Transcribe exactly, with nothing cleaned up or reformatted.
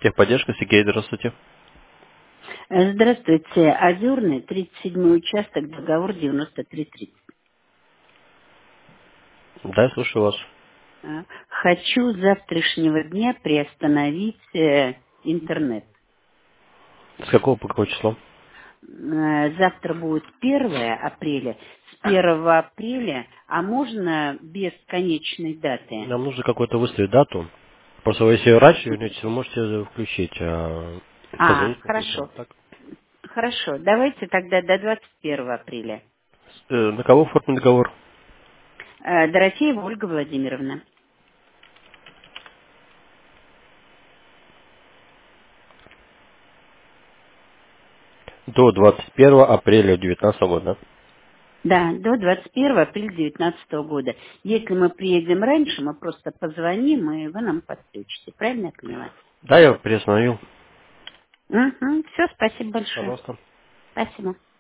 Техподдержка, Сергей, здравствуйте. Э, Здравствуйте. Озерный, тридцать седьмой участок, договор девяносто три тридцать. Да, я слушаю вас. А, Хочу с завтрашнего дня приостановить э, интернет. С какого по какое число? Э, Завтра будет первое апреля. С первого апреля, а можно без конечной даты? Нам нужно какую-то выставить дату. Просто вы, если раньше вернетесь, вы можете включить, а А, позвонить попозже. хорошо. Так. Хорошо. Давайте тогда до двадцать первого апреля. Э, на кого оформлен договор? Э, Дорофеева Ольга Владимировна. До двадцать первого апреля девятнадцатого года. Да, до двадцать первого апреля две тысячи девятнадцатого года. Если мы приедем раньше, мы просто позвоним, и вы нам подключите. Правильно я поняла? Да, я приостановил. Угу. Все, спасибо большое. Пожалуйста. Спасибо.